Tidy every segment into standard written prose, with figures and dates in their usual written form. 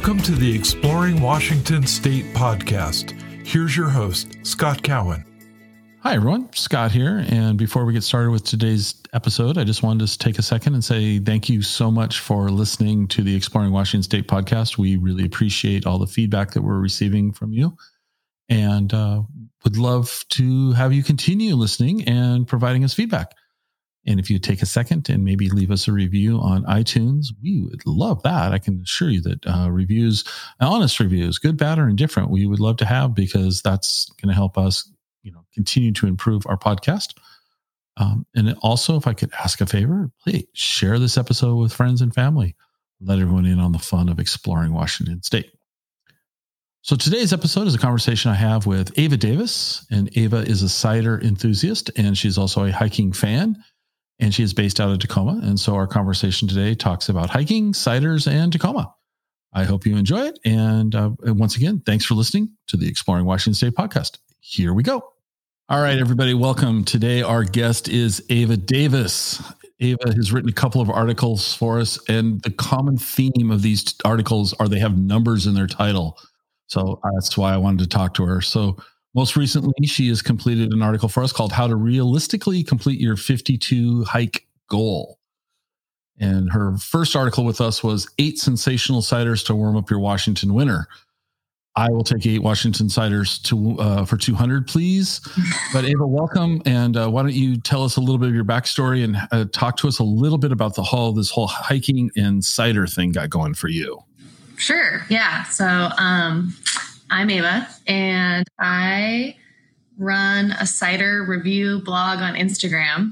Welcome to the Exploring Washington State podcast. Here's your host, Scott Cowan. Hi, everyone. Scott here. And before we get started with today's episode, I just wanted to take a second and say thank you so much for listening to the Exploring Washington State podcast. We really appreciate all the feedback that we're receiving from you and would love to have you continue listening and providing us feedback. And if you take a second and maybe leave us a review on iTunes, we would love that. I can assure you that reviews, honest reviews, good, bad, or indifferent, we would love to have because that's going to help us, continue to improve our podcast. And also, if I could ask a favor, please share this episode with friends and family. Let everyone in on the fun of exploring Washington State. So today's episode is a conversation I have with Ava Davis. And Ava is a cider enthusiast, and she's also a hiking fan. And she is based out of Tacoma. And so our conversation today talks about hiking, ciders, and Tacoma. I hope you enjoy it. And once again, thanks for listening to the Exploring Washington State podcast. Here we go. All right, everybody, welcome. Today, our guest is Ava Davis. Ava has written a couple of articles for us. And the common theme of these articles are they have numbers in their title. So that's why I wanted to talk to her. So most recently, she has completed an article for us called How to Realistically Complete Your 52 Hike Goal. And her first article with us was 8 sensational ciders to warm up your Washington winter. I will take 8 Washington ciders for 200, please. But Ava, welcome. And why don't you tell us a little bit of your backstory and talk to us a little bit about this whole hiking and cider thing got going for you. Sure. Yeah. So, I'm Ava, and I run a cider review blog on Instagram.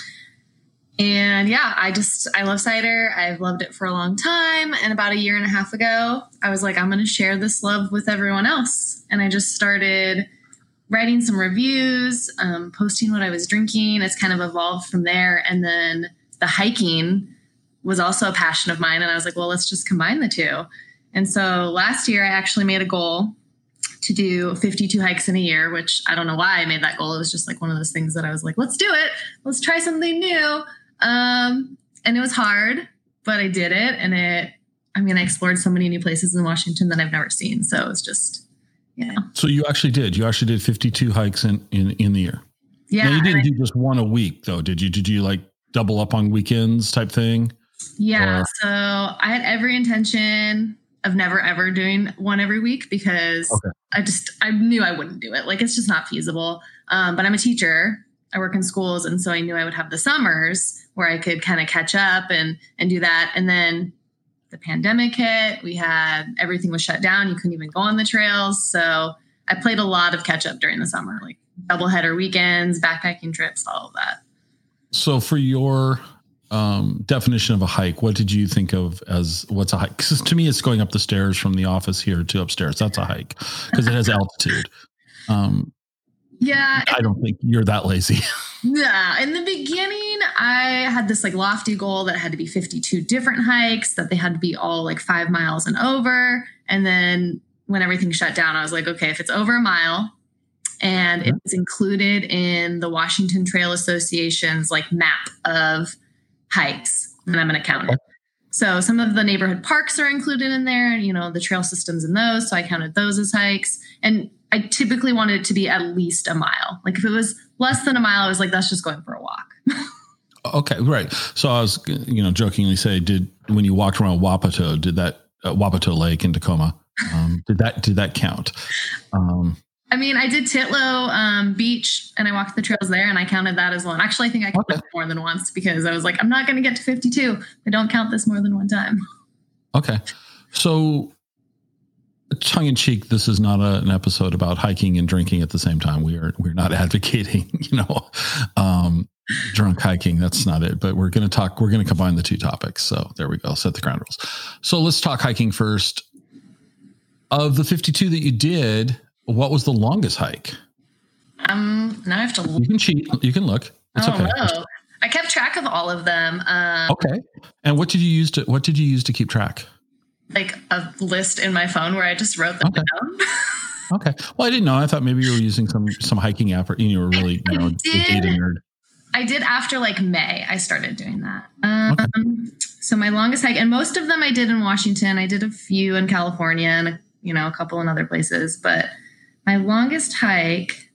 And yeah, I love cider. I've loved it for a long time. And about a year and a half ago, I was like, I'm going to share this love with everyone else. And I just started writing some reviews, posting what I was drinking. It's kind of evolved from there. And then the hiking was also a passion of mine. And I was like, well, let's just combine the two. And so last year I actually made a goal to do 52 hikes in a year, which I don't know why I made that goal. It was just like one of those things that I was like, let's do it. Let's try something new. And it was hard, but I did it. And I explored so many new places in Washington that I've never seen. So it's just, So you actually did 52 hikes in the year. Yeah. Now you didn't do just one a week though. Did you? Did you like double up on weekends type thing? Yeah. So I had every intention of never, ever doing one every week because I knew I wouldn't do it. Like, it's just not feasible. But I'm a teacher. I work in schools. And so I knew I would have the summers where I could kind of catch up and do that. And then the pandemic hit, everything was shut down. You couldn't even go on the trails. So I played a lot of catch up during the summer, like doubleheader weekends, backpacking trips, all of that. So for your definition of a hike, what did you think of as what's a hike? Because to me, it's going up the stairs from the office here to upstairs. That's a hike because it has altitude. Yeah. I don't think you're that lazy. Yeah. In the beginning, I had this like lofty goal that had to be 52 different hikes, that they had to be all like 5 miles and over. And then when everything shut down, I was like, okay, if it's over a mile and it's included in the Washington Trail Association's like map of hikes, and I'm going to count it. So some of the neighborhood parks are included in there, the trail systems in those. So I counted those as hikes. And I typically wanted it to be at least a mile. Like if it was less than a mile, I was like, that's just going for a walk. Okay, right. So I was, jokingly say, when you walked around Wapato, did that Wapato Lake in Tacoma, did that count? I did Titlow Beach, and I walked the trails there, and I counted that as one. Actually, I think I counted more than once because I was like, I'm not going to get to 52. I don't count this more than one time. Okay. So tongue in cheek, this is not an episode about hiking and drinking at the same time. We're not advocating, drunk hiking. That's not it. But we're going to combine the two topics. So there we go. Set the ground rules. So let's talk hiking first. Of the 52 that you did, what was the longest hike? Now I have to look. You can cheat. You can look. It's okay. No. I kept track of all of them. Okay. And what did you use to keep track? Like a list in my phone where I just wrote them down. Okay. Well, I didn't know. I thought maybe you were using some hiking app, or you were really a data nerd. I did after like May. I started doing that. So my longest hike, and most of them I did in Washington. I did a few in California and, a couple in other places. But my longest hike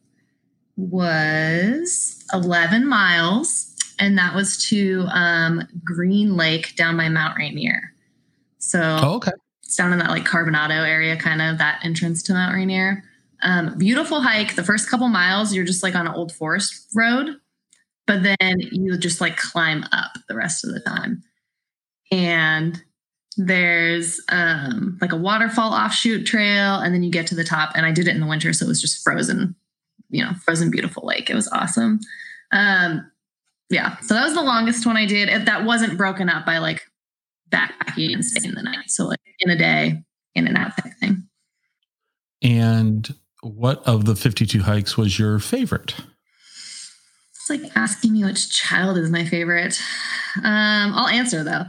was 11 miles, and that was to Green Lake down by Mount Rainier. So it's down in that like Carbonado area, kind of that entrance to Mount Rainier. Beautiful hike. The first couple miles, you're just like on an old forest road, but then you just like climb up the rest of the time. And there's like a waterfall offshoot trail, and then you get to the top. And I did it in the winter, so it was just frozen, frozen beautiful lake. It was awesome. Yeah, so that was the longest one I did. That wasn't broken up by like backpacking and staying the night. So like in a day, in and out type thing. And what of the 52 hikes was your favorite? It's like asking me which child is my favorite. I'll answer though.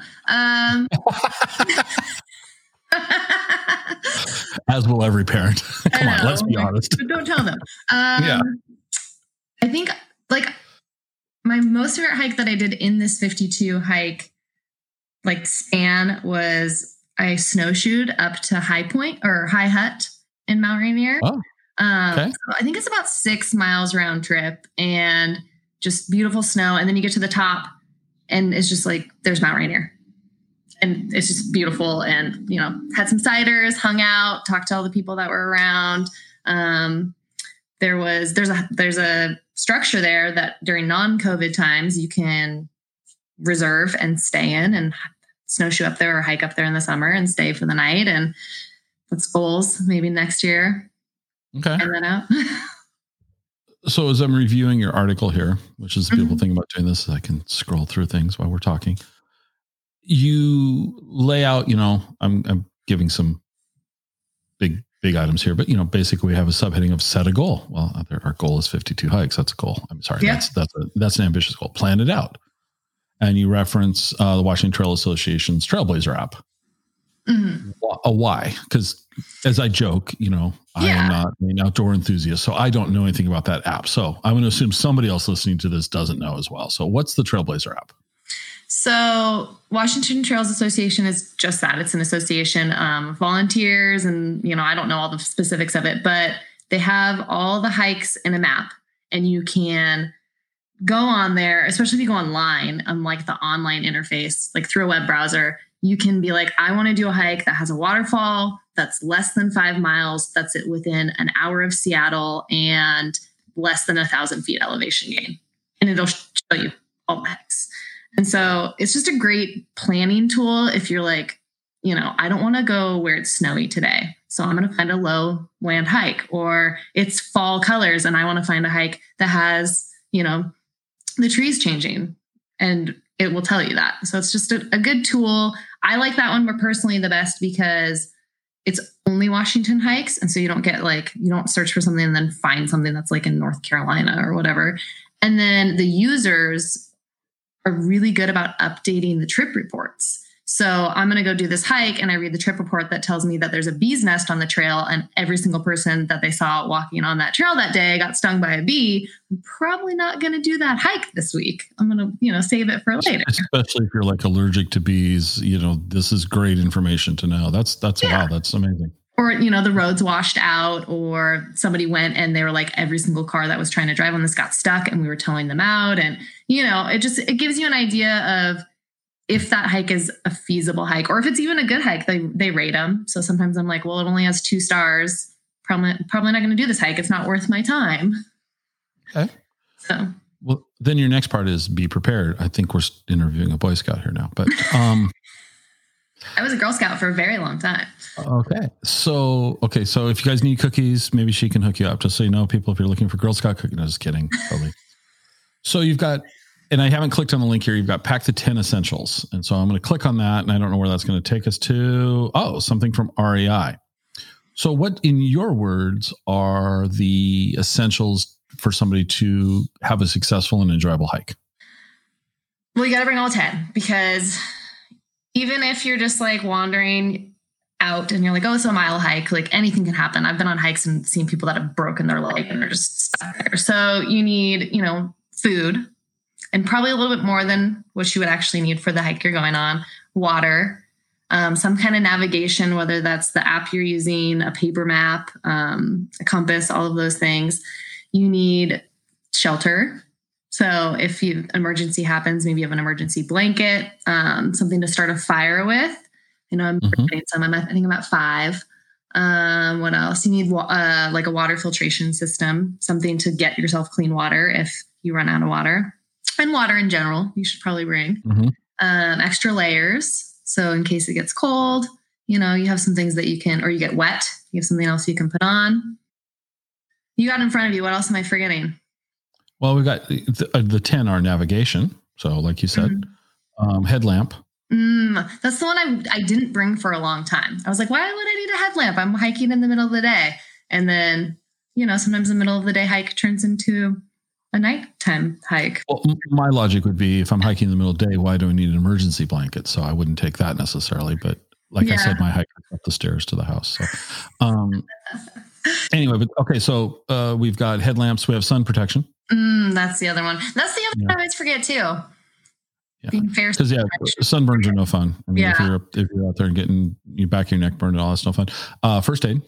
As will every parent. Come on, let's be honest. Don't tell them. Yeah. I think like my most favorite hike that I did in this 52 hike like span was I snowshoed up to High Point or High Hut in Mount Rainier. Oh, okay. So I think it's about 6 miles round trip and just beautiful snow. And then you get to the top and it's just like, there's Mount Rainier. And it's just beautiful. And, had some ciders, hung out, talked to all the people that were around. There's a structure there that during non-COVID times you can reserve and stay in and snowshoe up there or hike up there in the summer and stay for the night. And that's goals maybe next year. Okay. Find that out. So as I'm reviewing your article here, which is the beautiful thing about doing this, is I can scroll through things while we're talking. You lay out, I'm giving some big items here, but basically we have a subheading of set a goal. Well, our goal is 52 hikes. That's a goal. I'm sorry. Yeah. That's an ambitious goal. Plan it out. And you reference the Washington Trail Association's Trailblazer app. Mm-hmm. Why? Because as I joke, I am not an outdoor enthusiast, so I don't know anything about that app. So I'm going to assume somebody else listening to this doesn't know as well. So what's the Trailblazer app? So Washington Trails Association is just that. It's an association of volunteers, and I don't know all the specifics of it, but they have all the hikes in a map, and you can go on there, especially if you go online on like the online interface, like through a web browser. You can be like, I want to do a hike that has a waterfall that's less than 5 miles, that's within an hour of Seattle, and less than 1,000 feet elevation gain. And it'll show you all the hikes. And so it's just a great planning tool if you're like, I don't want to go where it's snowy today, so I'm going to find a low land hike, or it's fall colors and I want to find a hike that has, the trees changing, and it will tell you that. So it's just a good tool. I like that one more personally the best because it's only Washington hikes. And so you don't get you don't search for something and then find something that's like in North Carolina or whatever. And then the users are really good about updating the trip reports. So I'm going to go do this hike and I read the trip report that tells me that there's a bee's nest on the trail and every single person that they saw walking on that trail that day got stung by a bee. I'm probably not going to do that hike this week. I'm going to, save it for later. Especially if you're like allergic to bees, this is great information to know. That's wow. That's amazing. Or, the roads washed out, or somebody went and they were like, every single car that was trying to drive on this got stuck and we were towing them out. And, it gives you an idea of if that hike is a feasible hike, or if it's even a good hike. They rate them. So sometimes I'm like, well, it only has 2 stars. Probably not going to do this hike. It's not worth my time. Okay. So. Well, then your next part is be prepared. I think we're interviewing a Boy Scout here now, but, I was a Girl Scout for a very long time. Okay. So if you guys need cookies, maybe she can hook you up. Just so you know, people, if you're looking for Girl Scout cookies, no, just kidding. Totally. So you've got, and I haven't clicked on the link here. You've got Pack the 10 Essentials. And so I'm going to click on that, and I don't know where that's going to take us to. Oh, something from REI. So what, in your words, are the essentials for somebody to have a successful and enjoyable hike? Well, you got to bring all 10, because even if you're just like wandering out and you're like, oh, it's a mile hike, like anything can happen. I've been on hikes and seen people that have broken their leg and they're just stuck there. So you need, food. and probably a little bit more than what you would actually need for the hike you're going on. Water, some kind of navigation, whether that's the app you're using, a paper map, a compass, all of those things. You need shelter. So if an emergency happens, maybe you have an emergency blanket, something to start a fire with. I know I'm forgetting some. I think I'm at 5. What else? You need like a water filtration system, something to get yourself clean water if you run out of water, and water in general. You should probably bring extra layers. So in case it gets cold, you have some things that you can, or you get wet, you have something else you can put on. You got in front of you. What else am I forgetting? Well, we've got the 10 hour navigation. So like you said, headlamp. That's the one I didn't bring for a long time. I was like, why would I need a headlamp? I'm hiking in the middle of the day. And then, sometimes the middle of the day hike turns into a nighttime hike. Well, my logic would be if I'm hiking in the middle of the day, why do I need an emergency blanket? So I wouldn't take that necessarily. But like I said, my hike is up the stairs to the house. So anyway, but okay. So we've got headlamps. We have sun protection. That's the other one. That's the other one I always forget too. Yeah, because sunburns are no fun. I mean, if you're out there and getting your back of your neck burned and all that's no fun. First aid.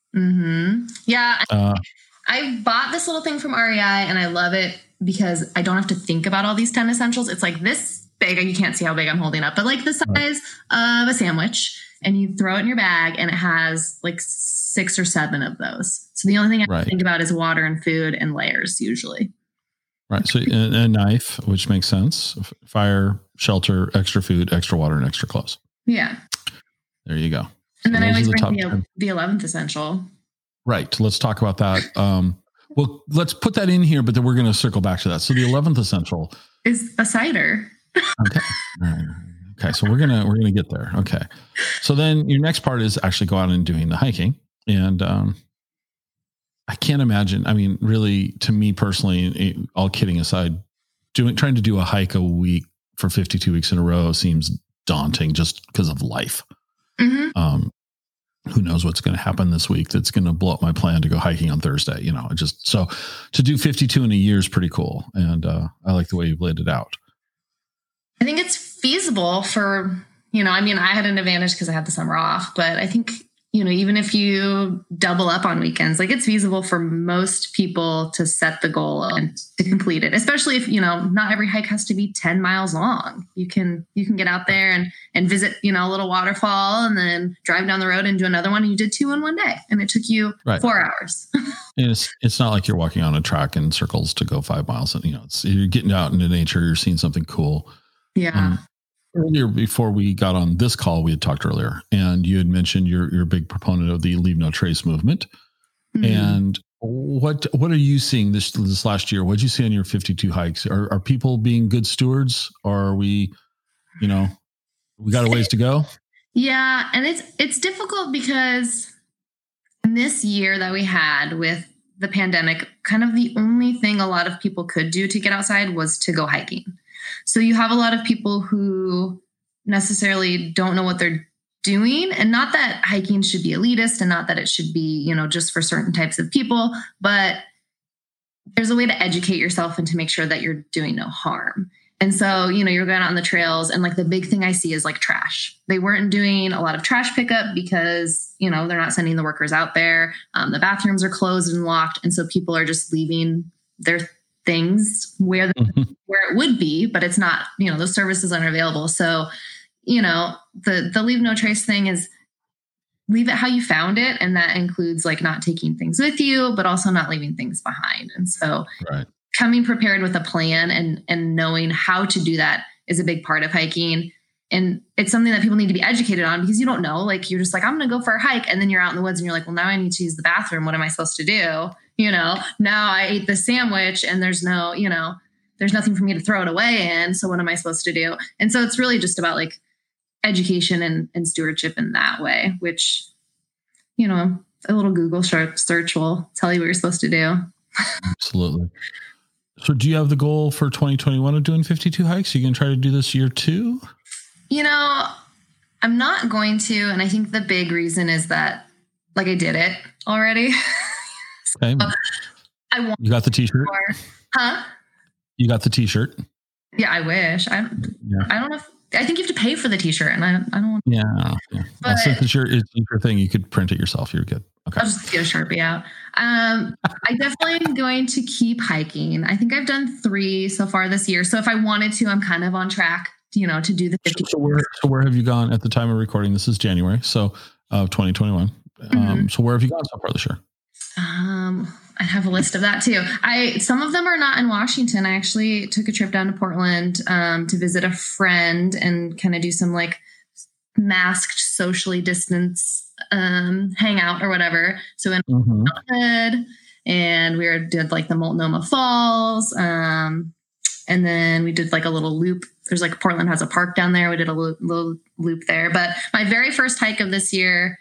Yeah, I bought this little thing from REI and I love it because I don't have to think about all these 10 essentials. It's like this big, and you can't see how big I'm holding up, but like the size of a sandwich, and you throw it in your bag, and it has like 6 or 7 of those. So the only thing I think about is water and food and layers usually. Right. So a knife, which makes sense. Fire, shelter, extra food, extra water, and extra clothes. Yeah. There you go. And then I always bring the 11th essential. Right. Let's talk about that. Well, let's put that in here, but then we're going to circle back to that. So the 11th essential is a cider. Okay. All right. Okay. So we're gonna get there. Okay. So then your next part is actually go out and doing the hiking. And I can't imagine. I mean, really, to me personally, all kidding aside, trying to do a hike a week for 52 weeks in a row seems daunting just because of life. Who knows what's going to happen this week that's going to blow up my plan to go hiking on Thursday. So to do 52 in a year is pretty cool. And I like the way you've laid it out. I think it's feasible for, I had an advantage because I had the summer off, but I think, even if you double up on weekends, like it's feasible for most people to set the goal and to complete it, especially if, not every hike has to be 10 miles long. You can get out there and visit, a little waterfall and then drive down the road and do another one. And you did 2 in one day and it took you 4 hours. And it's not like you're walking on a track in circles to go 5 miles. And, you're getting out into nature, you're seeing something cool. Yeah. Earlier, before we got on this call, we had talked earlier, and you had mentioned you're a big proponent of the Leave No Trace movement. And what are you seeing this last year? What did you see on your 52 hikes? Are people being good stewards, or are we, we got a ways to go? Yeah, and it's difficult because in this year that we had with the pandemic, kind of the only thing a lot of people could do to get outside was to go hiking. So you have a lot of people who necessarily don't know what they're doing, and not that hiking should be elitist and not that it should be, just for certain types of people, but there's a way to educate yourself and to make sure that you're doing no harm. And so, you're going out on the trails, and like the big thing I see is like trash. They weren't doing a lot of trash pickup because, they're not sending the workers out there. The bathrooms are closed and locked. And so people are just leaving their things where it would be, but it's not, those services aren't available. So, the Leave No Trace thing is leave it how you found it. And that includes like not taking things with you, but also not leaving things behind. And so coming prepared with a plan and knowing how to do that is a big part of hiking. And it's something that people need to be educated on, because you don't know, like, you're just like, I'm going to go for a hike. And then you're out in the woods and you're like, well, now I need to use the bathroom. What am I supposed to do? Now I ate the sandwich and there's no, there's nothing for me to throw it away in. So what am I supposed to do? And so it's really just about like education and stewardship in that way, which, a little Google search will tell you what you're supposed to do. Absolutely. So do you have the goal for 2021 of doing 52 hikes? Are you going to try to do this year too? I'm not going to. And I think the big reason is that like I did it already. Okay. I want you got the t-shirt? Huh? You got the t-shirt? Yeah, I wish. I don't know. I think you have to pay for the t-shirt, and I don't want. Yeah. But since it's your thing, you could print it yourself. You're good. Okay. I'll just get a Sharpie out. I definitely am going to keep hiking. I think I've done 3 so far this year. So if I wanted to, I'm kind of on track, to do the 50. So where have you gone at the time of recording? This is January, so of 2021. So where have you gone so far this year? I have a list of that too. Some of them are not in Washington. I actually took a trip down to Portland to visit a friend and kind of do some like masked, socially distanced hangout or whatever. So in Hood, and we did like the Multnomah Falls, and then we did like a little loop. There's like Portland has a park down there. We did a little loop there. But my very first hike of this year,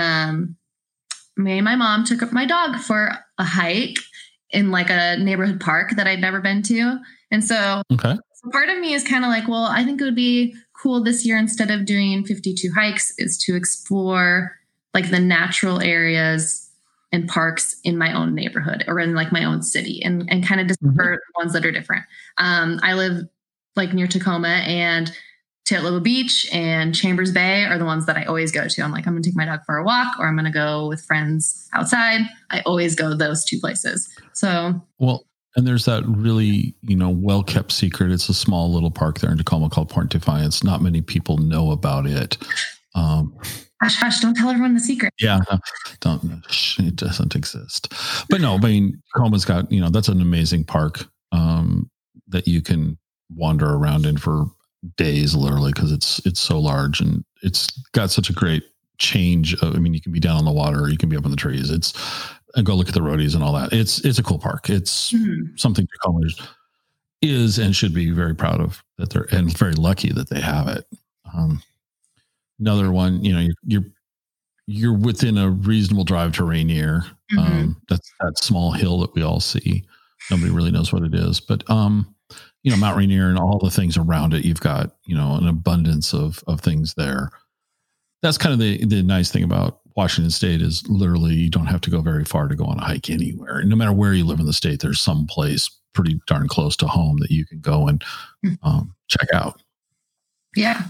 me and my mom took my dog for a hike in like a neighborhood park that I'd never been to. And so part of me is kind of like, well, I think it would be cool this year, instead of doing 52 hikes, is to explore like the natural areas and parks in my own neighborhood or in like my own city, and kind of discover ones that are different. I live like near Tacoma, and Tayloba Beach and Chambers Bay are the ones that I always go to. I'm like, I'm going to take my dog for a walk, or I'm going to go with friends outside. I always go to those 2 places. So, well, and there's that really, well-kept secret. It's a small little park there in Tacoma called Point Defiance. Not many people know about it. Hush, don't tell everyone the secret. Yeah, it doesn't exist. But no, I mean, Tacoma's got, that's an amazing park that you can wander around in for days, literally, because it's so large, and it's got such a great change. You can be down on the water, or you can be up in the trees. And go look at the roadies and all that. It's a cool park. It's something Tacoma is and should be very proud of, and very lucky that they have it. Another one, you're within a reasonable drive to Rainier. That's that small hill that we all see. Nobody really knows what it is, but Mount Rainier and all the things around it, you've got, an abundance of things there. That's kind of the nice thing about Washington State, is literally you don't have to go very far to go on a hike anywhere. No matter where you live in the state, there's some place pretty darn close to home that you can go and check out. Yeah.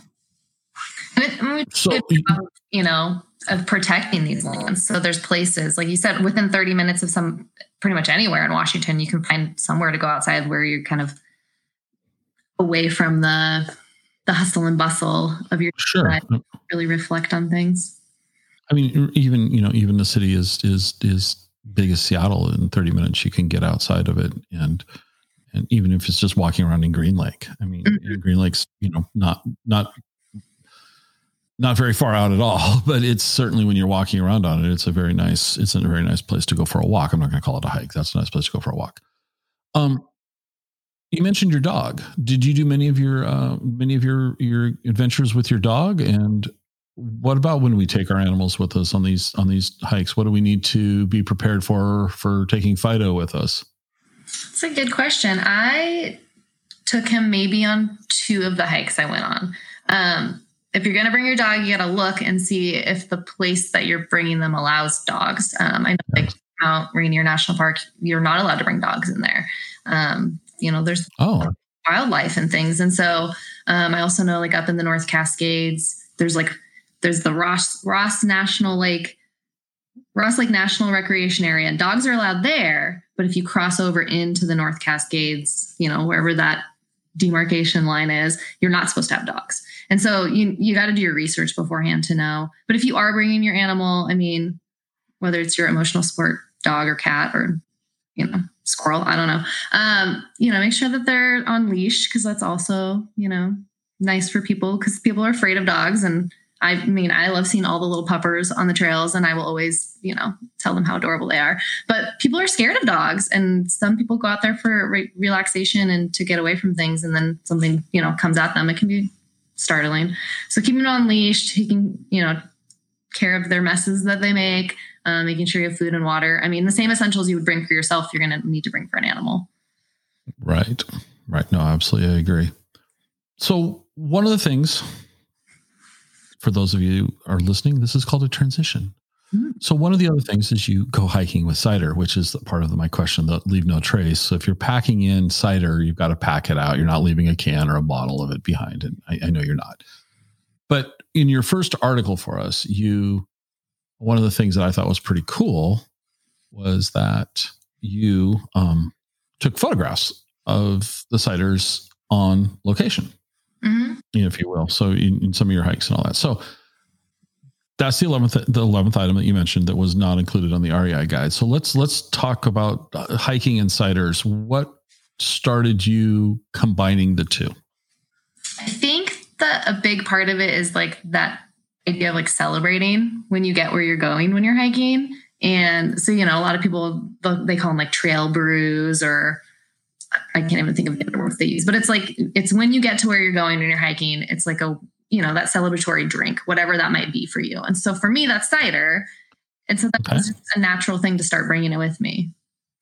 Of protecting these lands. So there's places, like you said, within 30 minutes of pretty much anywhere in Washington, you can find somewhere to go outside where you're kind of away from the hustle and bustle of your life, really reflect on things. I mean, even the city is big as Seattle. In 30 minutes, you can get outside of it, and even if it's just walking around in Green Lake. I mean, Green Lake's not very far out at all, but it's certainly, when you're walking around on it, it's a very nice place to go for a walk. I'm not going to call it a hike. That's a nice place to go for a walk. You mentioned your dog. Did you do many of your adventures with your dog? And what about when we take our animals with us on these hikes? What do we need to be prepared for taking Fido with us? That's a good question. I took him maybe on 2 of the hikes I went on. If you're going to bring your dog, you got to look and see if the place that you're bringing them allows dogs. I know, like Mount Rainier National Park, you're not allowed to bring dogs in there. There's wildlife and things. And so I also know, like up in the North Cascades, there's the Ross Lake National Recreation Area, and dogs are allowed there. But if you cross over into the North Cascades, wherever that demarcation line is, you're not supposed to have dogs. And so you got to do your research beforehand to know. But if you are bringing your animal, whether it's your emotional support dog or cat or, squirrel, I don't know, make sure that they're on leash, because that's also, nice for people, because people are afraid of dogs. And I love seeing all the little puppers on the trails, and I will always, tell them how adorable they are. But people are scared of dogs, and some people go out there for relaxation and to get away from things. And then something, comes at them. It can be startling. So keeping it on leash, taking, care of their messes that they make, making sure you have food and water. The same essentials you would bring for yourself, you're going to need to bring for an animal. Right. No, absolutely. I agree. So one of the things, for those of you who are listening, this is called a transition. So one of the other things is you go hiking with cider, which is part of my question, the leave no trace. So if you're packing in cider, you've got to pack it out. You're not leaving a can or a bottle of it behind. And I know you're not. But in your first article for us, one of the things that I thought was pretty cool was that you took photographs of the ciders on location, if you will. So in some of your hikes and all that. So that's the 11th item that you mentioned that was not included on the REI guide. So let's talk about hiking and ciders. What started you combining the two? I think that a big part of it is like that idea of like celebrating when you get where you're going when you're hiking. And so, a lot of people, they call them like trail brews, or I can't even think of the other words they use, but it's when you get to where you're going when you're hiking, it's like that celebratory drink, whatever that might be for you. And so for me, that's cider. And so that's just a natural thing to start bringing it with me.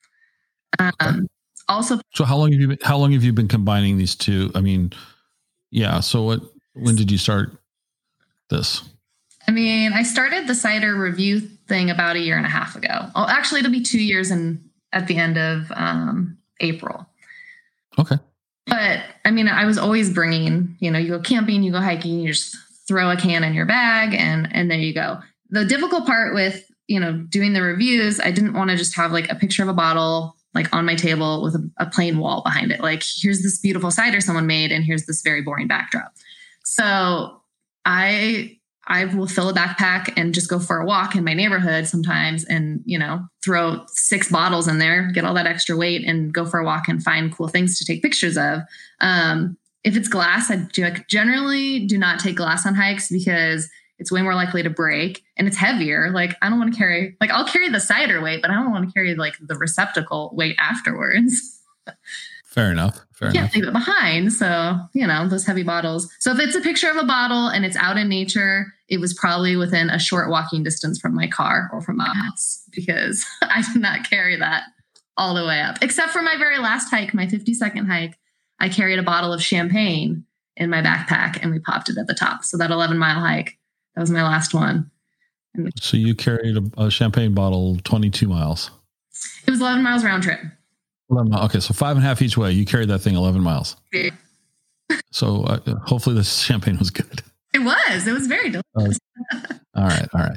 Also, so how long have you been combining these two? I mean, yeah. So when did you start this? I mean, I started the cider review thing about 1.5 years ago. Oh, actually, it'll be 2 years at the end of April. Okay. But I mean, I was always bringing, you go camping, you go hiking, you just throw a can in your bag and there you go. The difficult part with, doing the reviews, I didn't want to just have like a picture of a bottle like on my table with a plain wall behind it. Like, here's this beautiful cider someone made and here's this very boring backdrop. So I will fill a backpack and just go for a walk in my neighborhood sometimes and, throw 6 bottles in there, get all that extra weight and go for a walk and find cool things to take pictures of. If it's glass, I generally do not take glass on hikes because it's way more likely to break and it's heavier. Like, I don't want to carry, like, I'll carry the cider weight, but I don't want to carry like the receptacle weight afterwards. Fair enough. Can't leave it behind. So, those heavy bottles. So if it's a picture of a bottle and it's out in nature, it was probably within a short walking distance from my car or from my house, because I did not carry that all the way up. Except for my very last hike, my 52nd hike, I carried a bottle of champagne in my backpack and we popped it at the top. So that 11-mile hike, that was my last one. So you carried a champagne bottle 22 miles. It was 11 miles round trip. 11 miles. Okay, so 5.5 each way. You carried that thing 11 miles. Yeah. So hopefully the champagne was good. It was very delicious. All right.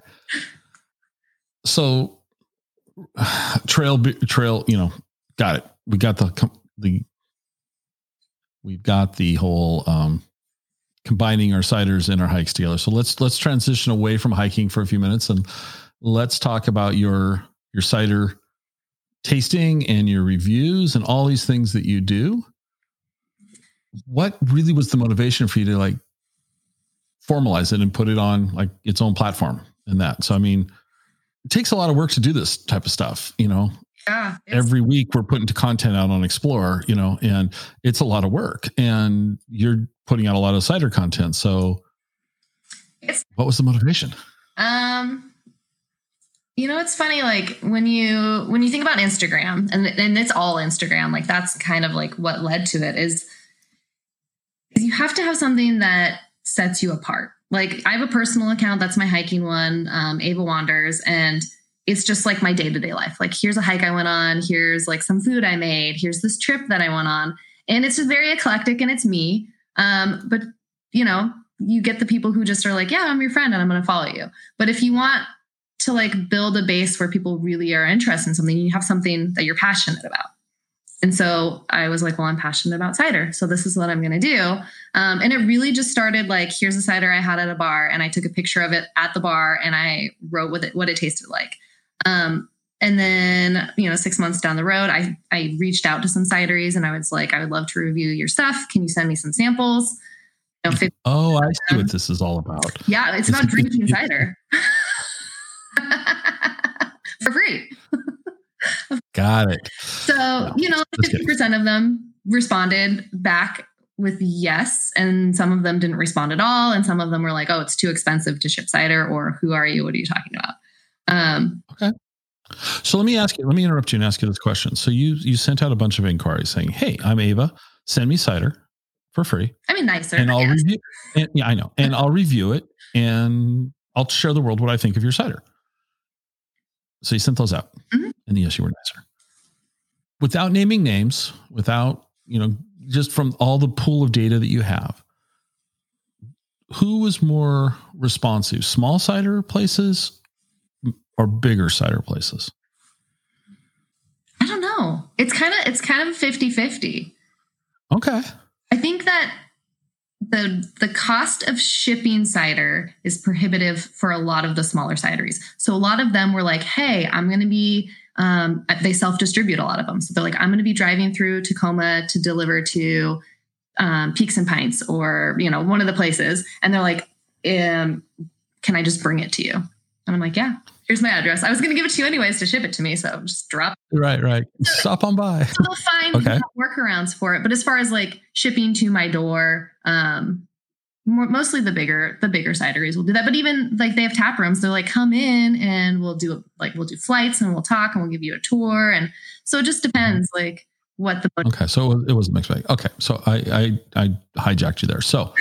So trail, got it. We got we've got the whole combining our ciders and our hikes together. So let's transition away from hiking for a few minutes and let's talk about your cider tasting and your reviews and all these things that you do. What really was the motivation for you to like formalize it and put it on like its own platform and that? So, I mean, it takes a lot of work to do this type of stuff, Yeah. Every week we're putting content out on Explore, and it's a lot of work and you're putting out a lot of cider content. So what was the motivation? It's funny, like when you think about Instagram and it's all Instagram, like that's kind of like what led to it is you have to have something that sets you apart. Like I have a personal account. That's my hiking one, Ava Wanders. And it's just like my day-to-day life. Like here's a hike I went on. Here's like some food I made. Here's this trip that I went on. And it's just very eclectic and it's me. But you get the people who just are like, yeah, I'm your friend and I'm going to follow you. But if you want to like build a base where people really are interested in something, you have something that you're passionate about. And so I was like, well, I'm passionate about cider, so this is what I'm going to do. And it really just started like, here's a cider I had at a bar and I took a picture of it at the bar and I wrote with it what it tasted like. And then, 6 months down the road, I reached out to some cideries and I was like, I would love to review your stuff. Can you send me some samples? I see what this is all about. Yeah, it's about drinking cider. For free. Got it. So, 50% of them responded back with yes, and some of them didn't respond at all. And some of them were like, oh, it's too expensive to ship cider, or who are you? What are you talking about? Okay. So let me interrupt you and ask you this question. So you sent out a bunch of inquiries saying, hey, I'm Ava, send me cider for free. I mean, nicer. And I'll review. And, yeah, I know. And I'll review it and I'll share the world what I think of your cider. So you sent those out, and yes, you were nicer. Without naming names, without, just from all the pool of data that you have, who was more responsive, small cider places or bigger cider places? I don't know. It's kind of 50-50. Okay. I think that the cost of shipping cider is prohibitive for a lot of the smaller cideries. So a lot of them were like, hey, I'm going to be, they self-distribute a lot of them. So they're like, I'm going to be driving through Tacoma to deliver to Peaks and Pints or, one of the places. And they're like, can I just bring it to you? And I'm like, yeah, here's my address. I was going to give it to you anyways to ship it to me. So just drop it. Right. Stop on by. So they'll find workarounds for it. But as far as like shipping to my door, mostly the bigger cideries will do that. But even like they have tap rooms, they're like, come in and we'll do flights and we'll talk and we'll give you a tour. And so it just depends like what the budget. Okay. So it was a mixed bag. Okay. So I hijacked you there. So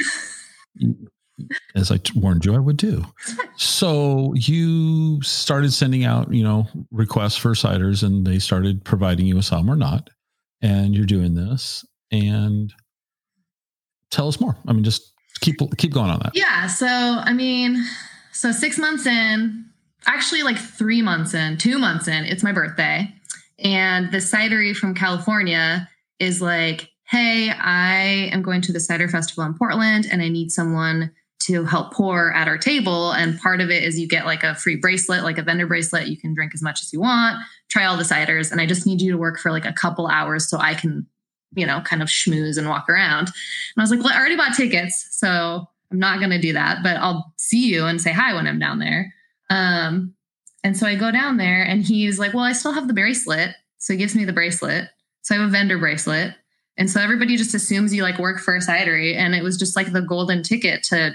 as I warned you, I would do. So you started sending out, requests for ciders, and they started providing you with some or not. And you're doing this. And tell us more. I mean, just keep going on that. Yeah. So 6 months in, actually like 3 months in, 2 months in, it's my birthday. And the cidery from California is like, hey, I am going to the cider festival in Portland and I need someone to help pour at our table. And part of it is you get like a free bracelet, like a vendor bracelet. You can drink as much as you want, try all the ciders. And I just need you to work for like a couple hours so I can, kind of schmooze and walk around. And I was like, well, I already bought tickets, so I'm not going to do that, but I'll see you and say hi when I'm down there. And so I go down there and he's like, well, I still have the bracelet. So he gives me the bracelet. So I have a vendor bracelet. And so everybody just assumes you like work for a cidery. And it was just like the golden ticket to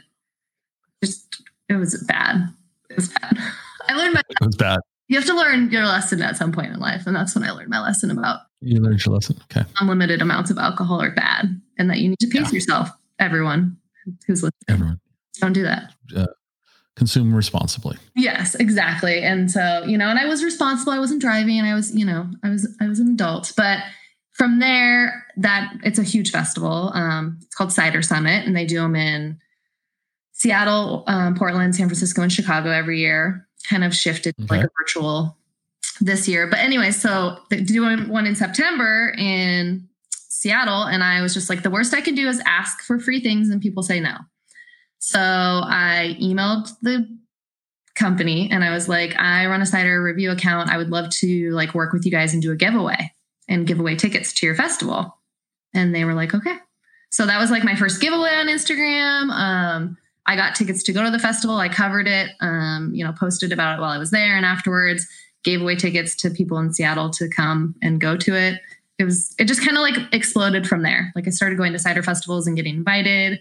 it was bad. It was bad. I learned it was bad. You have to learn your lesson at some point in life. And that's when I learned my lesson about. You learned your lesson. Okay. Unlimited amounts of alcohol are bad and that you need to pace yourself. Everyone who's listening. Everyone. Don't do that. Consume responsibly. Yes, exactly. And so, and I was responsible. I wasn't driving. I was, I was an adult. But from there, it's a huge festival. It's called Cider Summit, and they do them in Seattle, Portland, San Francisco, and Chicago every year. Kind of shifted like a virtual this year. But anyway, so they do one in September in Seattle. And I was just like, the worst I can do is ask for free things and people say no. So I emailed the company and I was like, I run a cider review account. I would love to like work with you guys and do a giveaway and give away tickets to your festival. And they were like, okay. So that was like my first giveaway on Instagram. I got tickets to go to the festival. I covered it, posted about it while I was there and afterwards gave away tickets to people in Seattle to come and go to it. It just kind of like exploded from there. Like I started going to cider festivals and getting invited,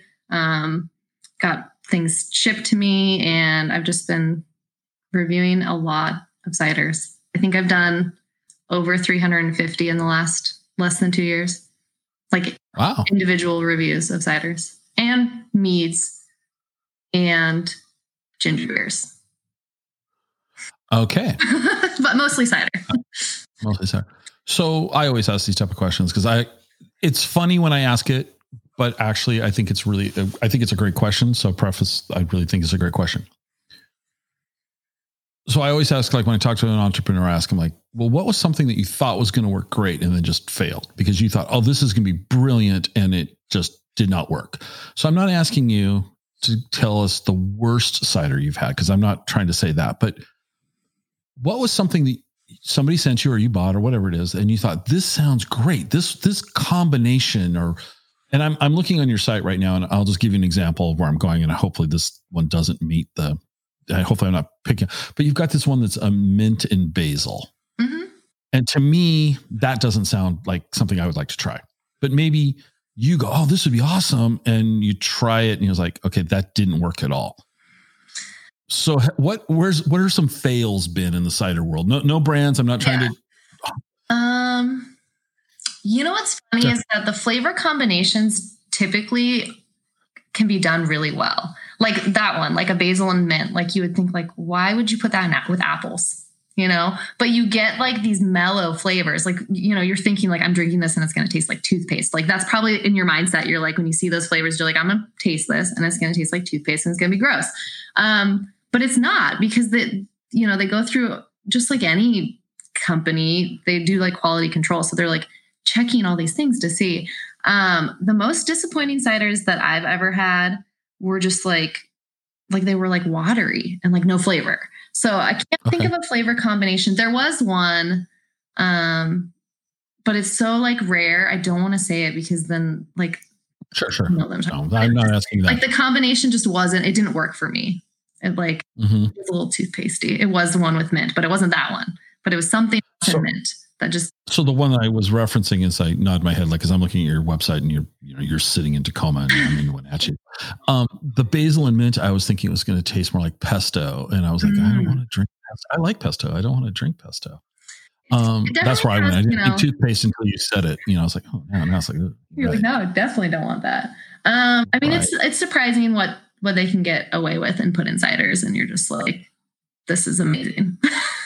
got things shipped to me, and I've just been reviewing a lot of ciders. I think I've done over 350 in the last less than 2 years. Like individual reviews of ciders and meads and ginger beers. Okay. But mostly cider. Mostly cider. So I always ask these type of questions because it's funny when I ask it, but actually I think it's a great question. So I really think it's a great question. So I always ask, like when I talk to an entrepreneur, I ask them like, well, what was something that you thought was going to work great and then just failed because you thought, oh, this is going to be brilliant and it just did not work. So I'm not asking you to tell us the worst cider you've had, because I'm not trying to say that, but what was something that somebody sent you or you bought or whatever it is, and you thought, this sounds great. This combination and I'm looking on your site right now, and I'll just give you an example of where I'm going. And hopefully this one doesn't meet hopefully I'm not picking, but you've got this one that's a mint and basil. Mm-hmm. And to me, that doesn't sound like something I would like to try, but maybe you go, oh, this would be awesome. And you try it and you're like, okay, that didn't work at all. So what are some fails been in the cider world? No brands. I'm not trying to. What's funny is that the flavor combinations typically can be done really well. Like that one, like a basil and mint. Like you would think like, why would you put that with apples? but you get like these mellow flavors. Like, you're thinking like, I'm drinking this and it's going to taste like toothpaste. Like that's probably in your mindset. You're like, when you see those flavors, you're like, I'm going to taste this and it's going to taste like toothpaste and it's going to be gross. But it's not, because they go through, just like any company, they do like quality control. So they're like checking all these things to see. The most disappointing ciders that I've ever had were just like they were like watery and like no flavor. So I can't think of a flavor combination. There was one, but it's so like rare. I don't want to say it because then like, sure. No, I'm not asking that. Like the combination just it didn't work for me. It like, it was a little toothpastey. It was the one with mint, but it wasn't that one, but it was something with mint that just. So the one that I was referencing is I nod my head, like, cause I'm looking at your website and you're sitting in Tacoma and I'm in Wenatchee. The basil and mint, I was thinking it was going to taste more like pesto. And I was like, I don't want to drink pesto. I like pesto. I don't want to drink pesto. That's where I went. I didn't think toothpaste until you said it. I was like, oh no, now it's like, you're like, no, definitely don't want that. I mean, it's surprising what they can get away with and put in ciders. And you're just like, this is amazing.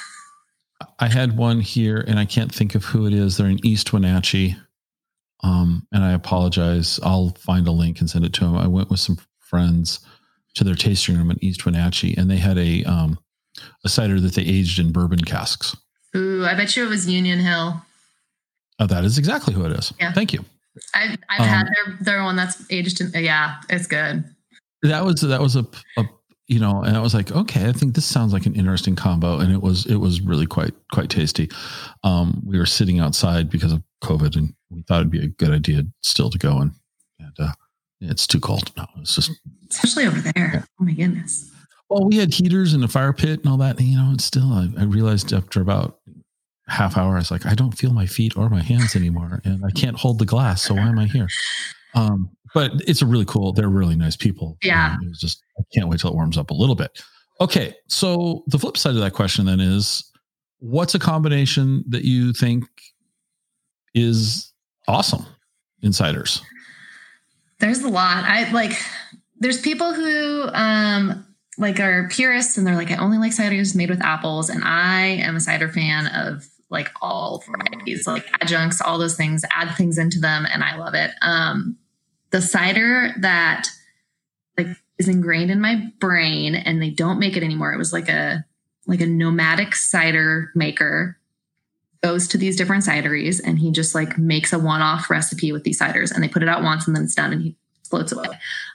I had one here and I can't think of who it is. They're in East Wenatchee. And I apologize. I'll find a link and send it to them. I went with some friends to their tasting room in East Wenatchee and they had a cider that they aged in bourbon casks. Ooh, I bet you it was Union Hill. Oh, that is exactly who it is. Yeah. Thank you. I've had their one that's aged in, it's good. That was a and I was like, okay, I think this sounds like an interesting combo. And it was really quite tasty. We were sitting outside because of COVID and we thought it'd be a good idea still to go and it's too cold. No, it's just. Especially over there. Yeah. Oh my goodness. Well, we had heaters and a fire pit and all that, and still I realized after about half hour, I was like, I don't feel my feet or my hands anymore and I can't hold the glass. So why am I here? But it's they're really nice people. Yeah. It was just, I can't wait till it warms up a little bit. Okay. So the flip side of that question then is, what's a combination that you think is awesome in ciders? There's a lot. There's people who, are purists and they're like, I only like ciders made with apples. And I am a cider fan of like all varieties, like adjuncts, all those things, add things into them. And I love it. The cider that like is ingrained in my brain and they don't make it anymore. It was like a nomadic cider maker goes to these different cideries and he just like makes a one-off recipe with these ciders and they put it out once and then it's done and he floats away.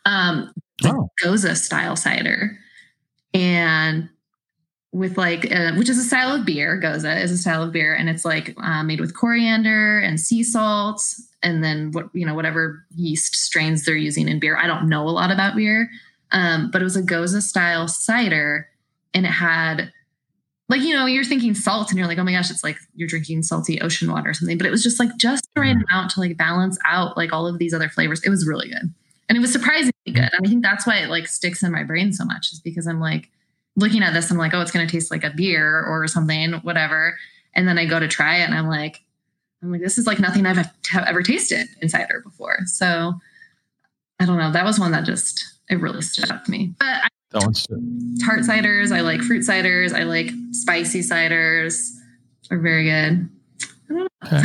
Gose style cider. And with which is a style of beer. Gose is a style of beer and it's like made with coriander and sea salt and then whatever yeast strains they're using in beer. I don't know a lot about beer, but it was a Gose style cider and it had you're thinking salt and you're like, oh my gosh, it's like you're drinking salty ocean water or something, but it was just like just the right amount to like balance out like all of these other flavors. It was really good. And it was surprisingly good. And I think that's why it like sticks in my brain so much is because I'm like looking at this, I'm like, oh, it's going to taste like a beer or something, whatever. And then I go to try it and I'm like, this is like nothing I've ever tasted in cider before. So I don't know. That was one that it really stood out to me. But tart ciders, I like fruit ciders. I like spicy ciders. Are very good. I don't know. Okay.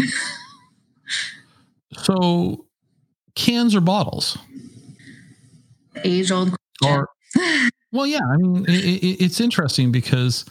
So cans or bottles? Age-old question. Well, yeah. I mean, it's interesting because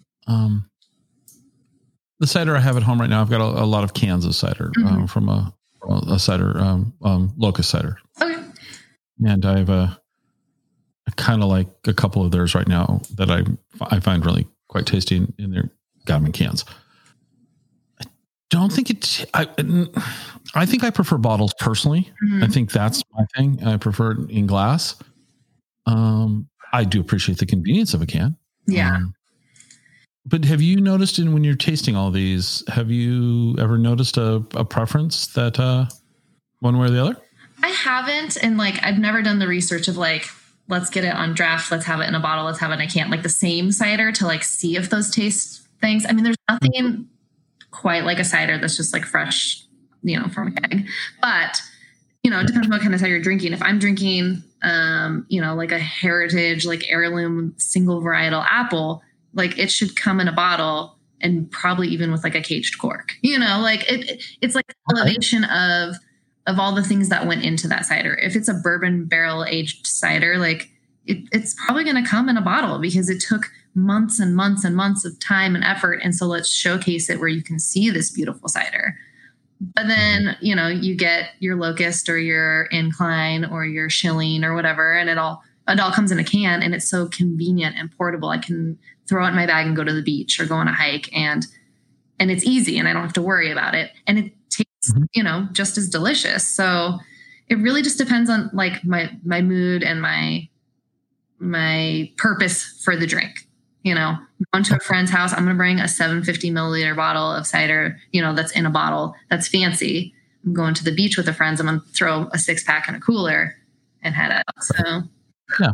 the cider I have at home right now, I've got a lot of cans of cider from a cider, Locust cider. Okay. And I have I kind of like a couple of theirs right now that I find really quite tasty and they're got them in cans. I don't think I think I prefer bottles personally. I think that's my thing. I prefer it in glass. I do appreciate the convenience of a can. Yeah. But have you noticed when you're tasting all these, have you ever noticed a preference that one way or the other? I haven't. And I've never done the research of let's get it on draft. Let's have it in a bottle. Let's have it in a can, the same cider to see if those taste things. I mean, there's nothing quite like a cider that's just fresh, from a keg, but it depends on what kind of cider you're drinking. If I'm drinking, a heritage, heirloom single varietal apple, it should come in a bottle and probably even with like a caged cork, like it's like elevation of all the things that went into that cider. If it's a bourbon barrel aged cider, like it's probably going to come in a bottle because it took months and months and months of time and effort. And so let's showcase it where you can see this beautiful cider. But then, you get your Locust or your Incline or your Schilling or whatever, and it all comes in a can, and it's so convenient and portable. I can throw it in my bag and go to the beach or go on a hike, and it's easy, and I don't have to worry about it. And it tastes, just as delicious. So it really just depends on like my mood and my purpose for the drink. Going to a friend's house, I'm going to bring a 750 milliliter bottle of cider, that's in a bottle that's fancy. I'm going to the beach with the friends. I'm going to throw a 6-pack in a cooler and head out. So, yeah.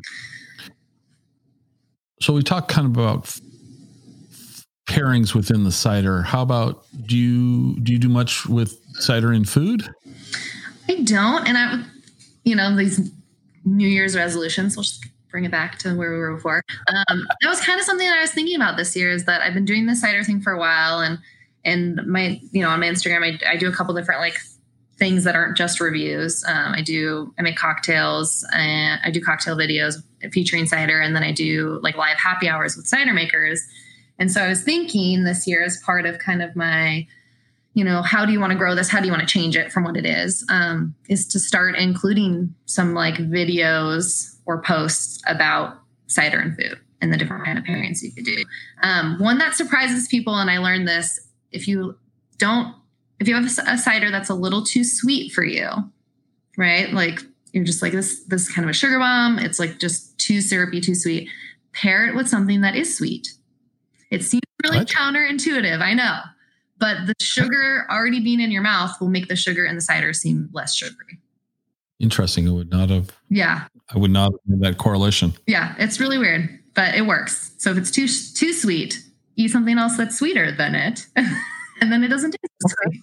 So we talked kind of about pairings within the cider. How about, do you do much with cider in food? I don't. And these New Year's resolutions, we'll just bring it back to where we were before. That was kind of something that I was thinking about this year, is that I've been doing the cider thing for a while, and my, on my Instagram, I do a couple different like things that aren't just reviews. I make cocktails, and I do cocktail videos featuring cider. And then I do like live happy hours with cider makers. And so I was thinking this year, as part of kind of my, how do you want to grow this? How do you want to change it from what it is to start including some like videos or posts about cider and food and the different kind of pairings you could do. One that surprises people, and I learned this, if you have a cider that's a little too sweet for you, right? Like you're just like, this is kind of a sugar bomb. It's like just too syrupy, too sweet. Pair it with something that is sweet. It seems really counterintuitive, I know, but the sugar already being in your mouth will make the sugar in the cider seem less sugary. Interesting. I would not have made that correlation. Yeah, it's really weird, but it works. So if it's too sweet, eat something else that's sweeter than it, and then it doesn't taste sweet.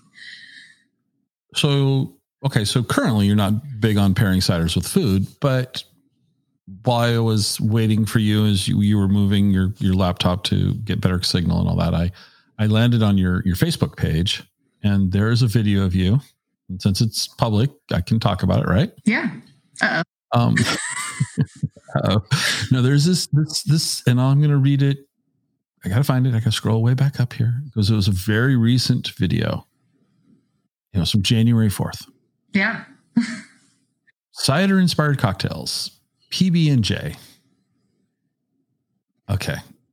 So currently you're not big on pairing ciders with food, but while I was waiting for you as you were moving your laptop to get better signal and all that, I landed on your Facebook page, and there's a video of you. And since it's public, I can talk about it, right? Yeah. Uh-oh. No, there's this, and I'm going to read it. I got to find it. I got to scroll way back up here because it was a very recent video. It's from January 4th. Yeah. Cider inspired cocktails, PB&J. Okay.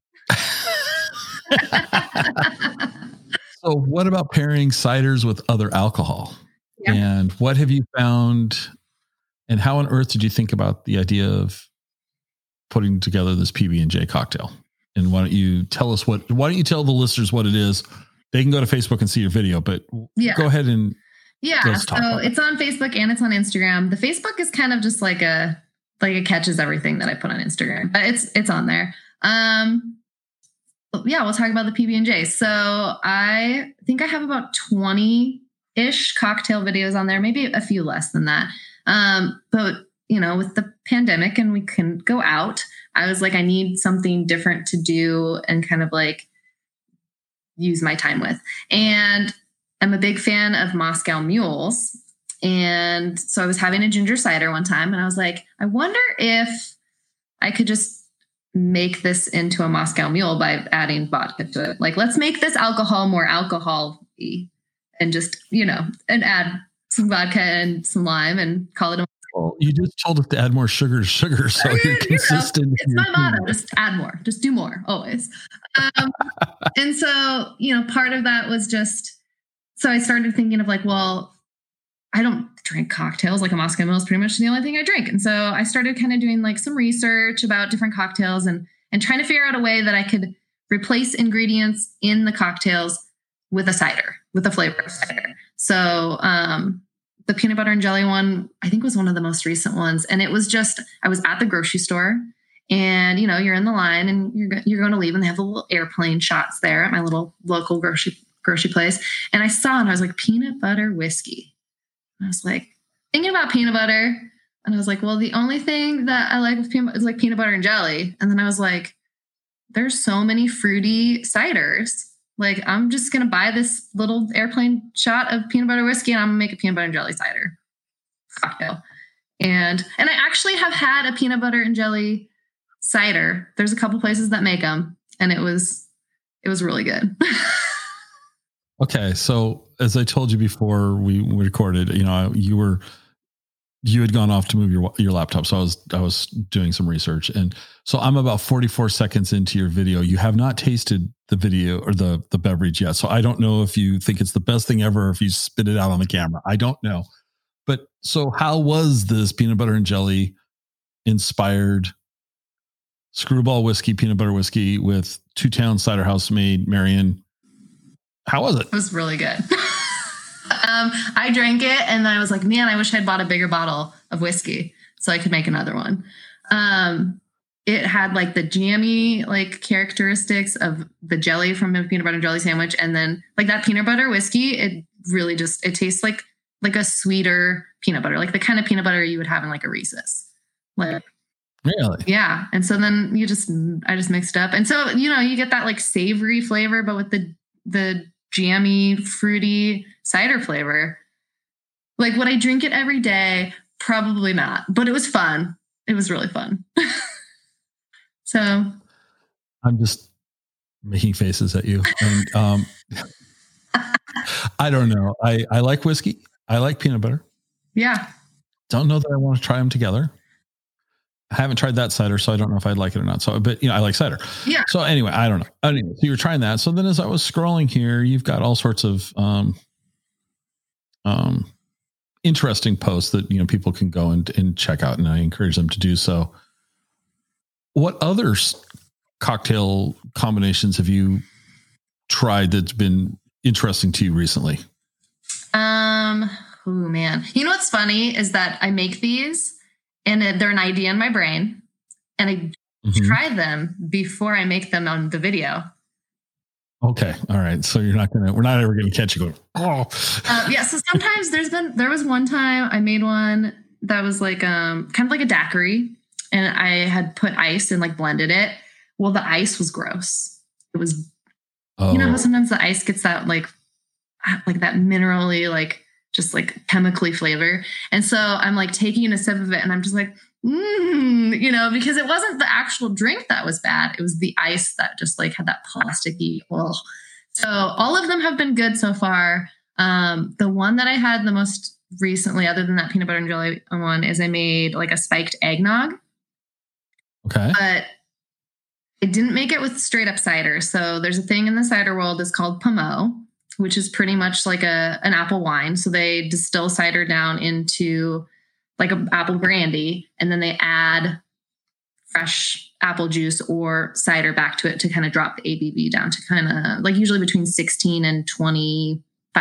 So what about pairing ciders with other alcohol? Yeah. And what have you found, and how on earth did you think about the idea of putting together this PB&J cocktail? And why don't you tell the listeners what it is? They can go to Facebook and see your video, but go ahead and so it's on Facebook and it's on Instagram. The Facebook is kind of just like it catches everything that I put on Instagram, but it's on there. We'll talk about the PB&J. So I think I have about 20-ish cocktail videos on there, maybe a few less than that. But with the pandemic and we couldn't go out, I was like, I need something different to do and kind of like use my time with. And I'm a big fan of Moscow Mules. And so I was having a ginger cider one time and I was like, I wonder if I could just make this into a Moscow Mule by adding vodka to it. Like, let's make this alcohol more alcohol-y and just, and add some vodka and some lime and call it a... Well, you just told us to add more sugar to sugar, so you're consistent. It's my motto. Just add more. Just do more, always. And so, part of that was just... So I started thinking of like, well, I don't drink cocktails. Like a Moscow Mule is pretty much the only thing I drink. And so I started kind of doing like some research about different cocktails and trying to figure out a way that I could replace ingredients in the cocktails with a cider, with a flavor of cider. So the peanut butter and jelly one, I think, was one of the most recent ones. And it was just, I was at the grocery store and, you're in the line and you're going to leave and they have the little airplane shots there at my little local grocery place. And I saw, and I was like, peanut butter whiskey. And I was like, thinking about peanut butter. And I was like, well, the only thing that I like with peanut butter is like peanut butter and jelly. And then I was like, there's so many fruity ciders Like, I'm just going to buy this little airplane shot of peanut butter whiskey and I'm going to make a peanut butter and jelly cider cocktail. And I actually have had a peanut butter and jelly cider. There's a couple places that make them, and it was really good. Okay. So as I told you before we recorded, you had gone off to move your laptop. So I was doing some research. And so I'm about 44 seconds into your video. You have not tasted the video or the beverage yet. So I don't know if you think it's the best thing ever, or if you spit it out on the camera. I don't know. But so how was this peanut butter and jelly inspired Screwball whiskey, peanut butter whiskey with Two Towns Cider House made Marion? How was it? It was really good. I drank it and I was like, man, I wish I'd bought a bigger bottle of whiskey so I could make another one. It had like the jammy like characteristics of the jelly from a peanut butter and jelly sandwich. And then like that peanut butter whiskey, it really just, it tastes like a sweeter peanut butter, like the kind of peanut butter you would have in like a Reese's. Like, really? Yeah. And so then I just mixed it up. And so, you get that like savory flavor, but with the jammy, fruity cider flavor. Like, would I drink it every day? Probably not, but it was fun. It was really fun. So I'm just making faces at you. And I don't know. I like whiskey. I like peanut butter. Yeah. Don't know that I want to try them together. I haven't tried that cider, so I don't know if I'd like it or not. So, but I like cider. Yeah. So anyway, I don't know. Anyway, so you're trying that. So then as I was scrolling here, you've got all sorts of, interesting posts that, people can go and check out, and I encourage them to do so. What other cocktail combinations have you tried that's been interesting to you recently? Oh man. You know what's funny is that I make these and they're an idea in my brain, and I try them before I make them on the video. Okay. All right. So we're not ever going to catch you going, oh. Yeah. So sometimes there was one time I made one that was like, kind of like a daiquiri, and I had put ice and like blended it. Well, the ice was gross. It was, how sometimes the ice gets that like that minerally, like just like chemically flavor. And so I'm like taking a sip of it and I'm just like, because it wasn't the actual drink that was bad. It was the ice that just like had that plasticky. Ugh. So all of them have been good so far. The one that I had the most recently, other than that peanut butter and jelly one, is I made like a spiked eggnog. Okay. But I didn't make it with straight up cider. So there's a thing in the cider world that's called Pommeau, which is pretty much like an apple wine. So they distill cider down into like an apple brandy, and then they add fresh apple juice or cider back to it to kind of drop the ABV down to kind of like usually between 16 and 25%.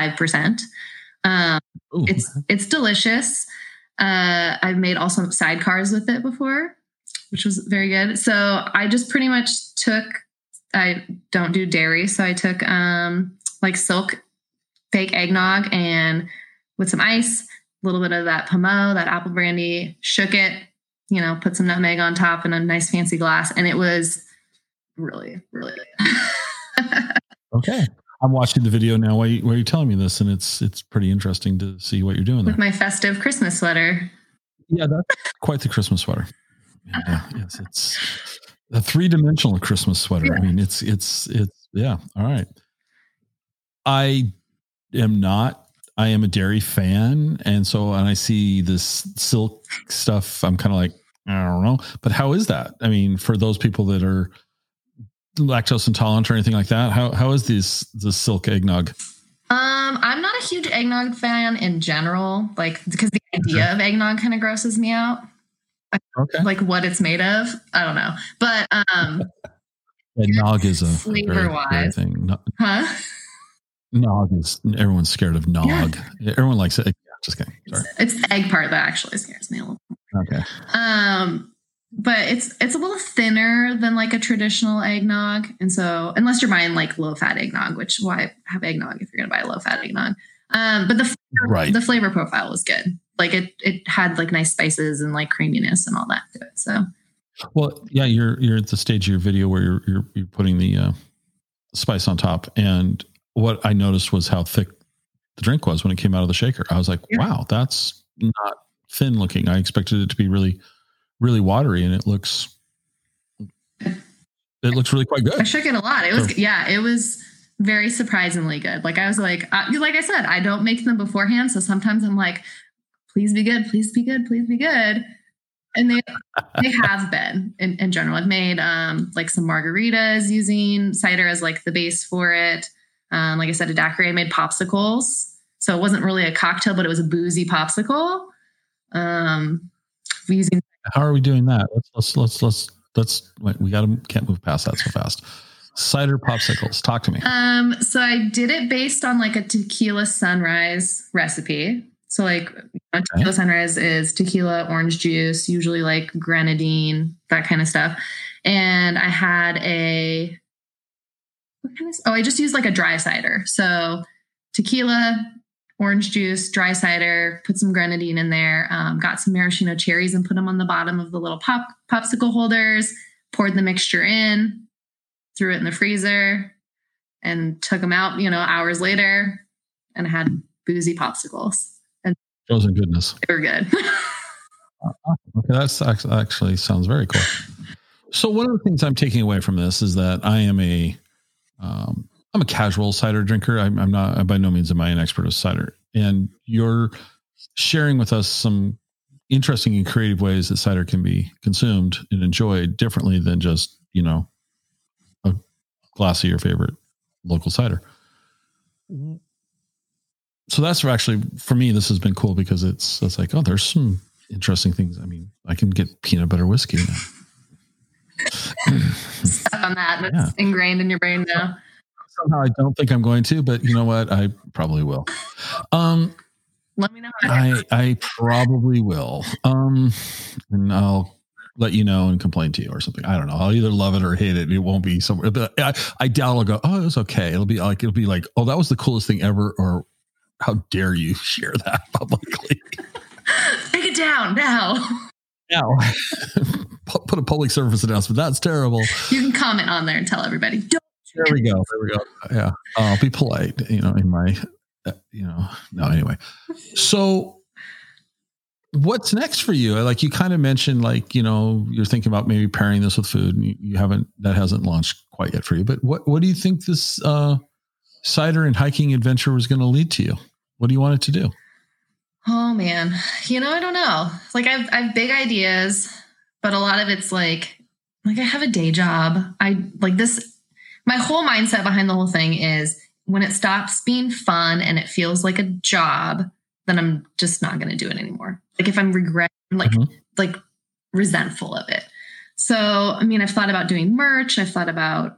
It's delicious. I've made also sidecars with it before, which was very good. So I just pretty much I don't do dairy. So I took like Silk fake eggnog and with some ice, a little bit of that Pommeau, that apple brandy, shook it, put some nutmeg on top in a nice fancy glass. And it was really, really good. Okay. I'm watching the video now while you're telling me this, and it's pretty interesting to see what you're doing there. With my festive Christmas sweater. Yeah, that's quite the Christmas sweater. Yeah, yes, it's a 3-dimensional Christmas sweater. Yeah. I mean, it's yeah. All right. I am a dairy fan. And so when I see this Silk stuff, I'm kind of like, I don't know. But how is that? I mean, for those people that are lactose intolerant or anything like that, how is this Silk eggnog? I'm not a huge eggnog fan in general, like because the idea of eggnog kind of grosses me out. Okay. Like what it's made of, I don't know. But nog is a flavor wise thing. Nog is, everyone's scared of nog. Yeah. Everyone likes it. Just kidding. Sorry. It's the egg part that actually scares me a little. Okay. But it's a little thinner than like a traditional eggnog. And so unless you're buying like low fat eggnog, which why have eggnog if you're going to buy low fat eggnog? But the flavor profile was good. Like it had like nice spices and like creaminess and all that to it. So, well, yeah, you're at the stage of your video where you're putting the spice on top. And what I noticed was how thick the drink was when it came out of the shaker. I was like, wow, that's not thin looking. I expected it to be really, really watery, and it looks really quite good. I shook it a lot. It was very surprisingly good. Like I was like I said, I don't make them beforehand. So sometimes I'm like, please be good, please be good, please be good. And they have been in general. I've made like some margaritas using cider as like the base for it. Like I said, a daiquiri. I made popsicles. So it wasn't really a cocktail, but it was a boozy popsicle. How are we doing that? Let's wait, can't move past that so fast. Cider popsicles. Talk to me. So I did it based on like a tequila sunrise recipe. So like tequila sunrise is tequila, orange juice, usually like grenadine, that kind of stuff. And I had I just used like a dry cider. So tequila, orange juice, dry cider, put some grenadine in there, got some maraschino cherries and put them on the bottom of the little popsicle holders, poured the mixture in, threw it in the freezer, and took them out, hours later, and I had boozy popsicles. And frozen goodness. They were good. Okay, that's actually sounds very cool. So one of the things I'm taking away from this is that I am I'm a casual cider drinker. I'm not, by no means am I an expert of cider. And you're sharing with us some interesting and creative ways that cider can be consumed and enjoyed differently than just, a glass of your favorite local cider. So that's actually, for me, this has been cool because it's like, oh, there's some interesting things. I mean, I can get peanut butter whiskey now. Stuck on that. That's ingrained in your brain now. Somehow I don't think I'm going to, but you know what? I probably will. Let me know. I probably will. And I'll let you know and complain to you or something. I don't know. I'll either love it or hate it. It won't be somewhere. But I doubt I'll go, oh, it was okay. It'll be like, oh, that was the coolest thing ever. Or how dare you share that publicly? Take it down now. Now. Put a public service announcement. That's terrible. You can comment on there and tell everybody. There we go. Yeah. I'll be polite, in my, no, anyway. So what's next for you? Like you kind of mentioned, like, you're thinking about maybe pairing this with food and that hasn't launched quite yet for you, but what do you think this cider and hiking adventure was going to lead to you? What do you want it to do? Oh man. I don't know. Like I have big ideas, but a lot of it's like I have a day job. My whole mindset behind the whole thing is when it stops being fun and it feels like a job, then I'm just not going to do it anymore. Like if I'm like resentful of it. So, I mean, I've thought about doing merch. I've thought about,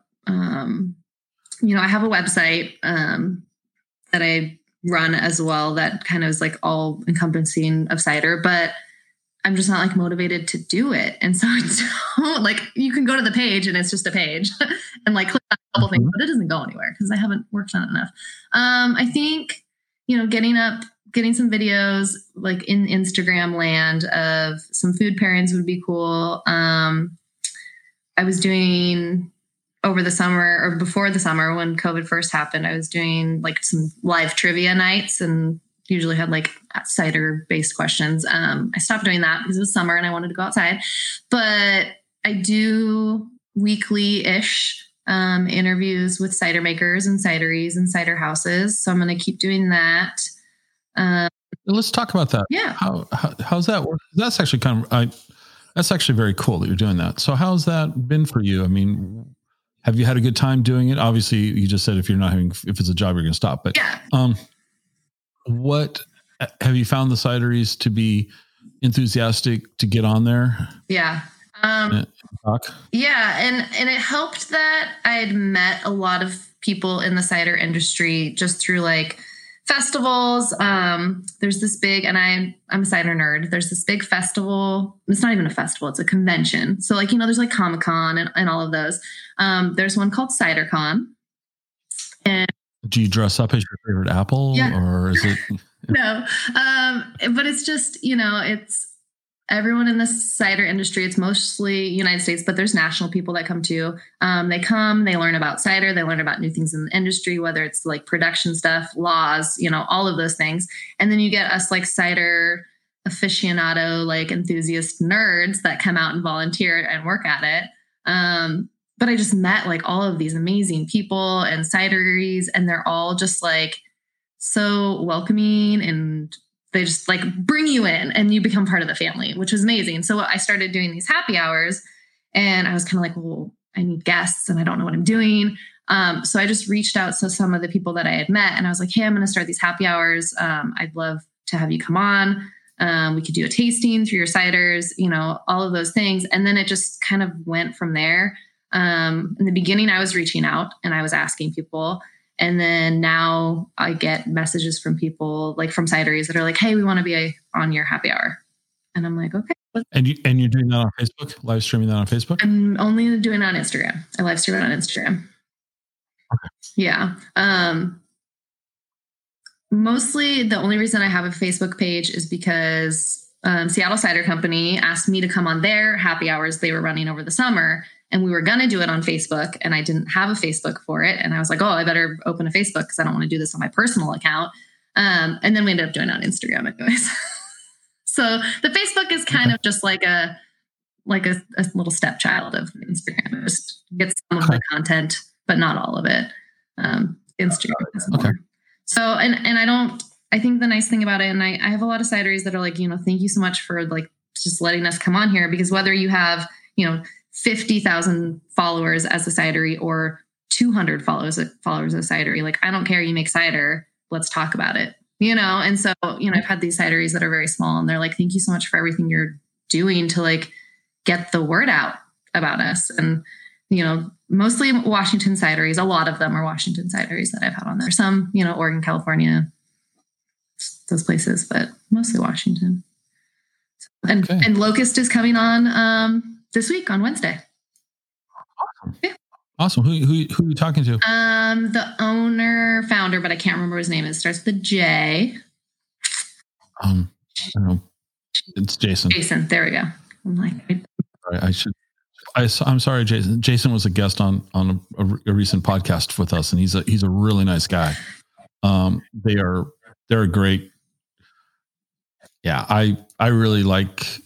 I have a website that I run as well that kind of is like all encompassing of cider, but I'm just not like motivated to do it. And so you can go to the page and it's just a page and like click on a couple things, but it doesn't go anywhere because I haven't worked on it enough. I think, getting some videos like in Instagram land of some food pairings would be cool. I was doing over the summer or before the summer when COVID first happened, I was doing like some live trivia nights and usually had like cider based questions. I stopped doing that because it was summer and I wanted to go outside, but I do weekly-ish interviews with cider makers and cideries and cider houses. So I'm going to keep doing that. Let's talk about that. Yeah. How's that work? That's actually that's actually very cool that you're doing that. So how's that been for you? I mean, have you had a good time doing it? Obviously you just said if it's a job, you're going to stop, but yeah. What have you found the cideries to be enthusiastic to get on there? Yeah. Yeah. And it helped that I had met a lot of people in the cider industry just through like festivals. There's this big, and I'm a cider nerd. There's this big festival. It's not even a festival. It's a convention. So like, there's like Comic-Con and all of those. There's one called CiderCon. And do you dress up as your favorite apple or is it? No. But it's just, everyone in the cider industry, it's mostly United States, but there's national people that come too. They come, they learn about cider, they learn about new things in the industry, whether it's like production stuff, laws, all of those things. And then you get us like cider aficionado, like enthusiast nerds that come out and volunteer and work at it. But I just met like all of these amazing people and cideries, and they're all just like so welcoming, and they just like bring you in and you become part of the family, which was amazing. So I started doing these happy hours, and I was kind of like, well, I need guests and I don't know what I'm doing. So I just reached out to some of the people that I had met, and I was like, hey, I'm going to start these happy hours. I'd love to have you come on. We could do a tasting through your ciders, all of those things. And then it just kind of went from there. In the beginning, I was reaching out and I was asking people. And then now I get messages from people like from cideries that are like, hey, we want to be on your happy hour. And I'm like, okay. And you're doing that on Facebook, live streaming that on Facebook? I'm only doing it on Instagram. I live stream it on Instagram. Okay. Yeah. Mostly the only reason I have a Facebook page is because Seattle Cider Company asked me to come on their happy hours they were running over the summer. And we were going to do it on Facebook, and I didn't have a Facebook for it. And I was like, oh, I better open a Facebook because I don't want to do this on my personal account. And then we ended up doing it on Instagram anyways. So the Facebook is kind of just like a little stepchild of Instagram. It just gets some of the content, but not all of it. Instagram is more. Okay. So, and I think the nice thing about it, and I have a lot of cideries that are like, thank you so much for like just letting us come on here, because whether you have, 50,000 followers as a cidery or 200 followers as a cidery, like, I don't care. You make cider. Let's talk about it, And so, I've had these cideries that are very small, and they're like, thank you so much for everything you're doing to like get the word out about us. And, mostly Washington cideries. A lot of them are Washington cideries that I've had on there. Some, Oregon, California, those places, but mostly Washington. And Locust is coming on this week on Wednesday. Awesome. Yeah. Awesome. Who are you talking to? The owner, founder, but I can't remember his name. It starts with a J. I don't know. It's Jason. Jason. There we go. I'm like, I'm sorry, Jason. Jason was a guest on a recent podcast with us, and he's a really nice guy. They're a great. Yeah, I really like.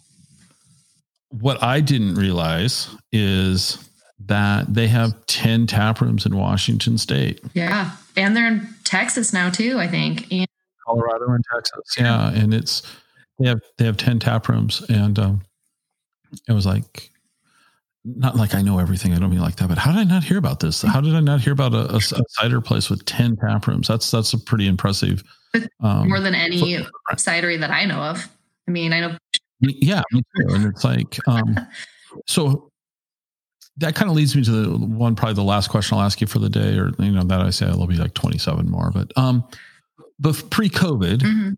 What I didn't realize is that they have 10 tap rooms in Washington State. Yeah. And they're in Texas now too, I think. And Colorado and Texas. Yeah. And they have 10 tap rooms. And it was like, not like I know everything. I don't mean like that, but how did I not hear about this? How did I not hear about a cider place with 10 tap rooms? That's a pretty impressive. More than any cidery that I know of. I mean, I know. Yeah, me too. And it's like, so that kind of leads me to probably the last question I'll ask you for the day, or, that I say it'll be like 27 more, but pre-COVID,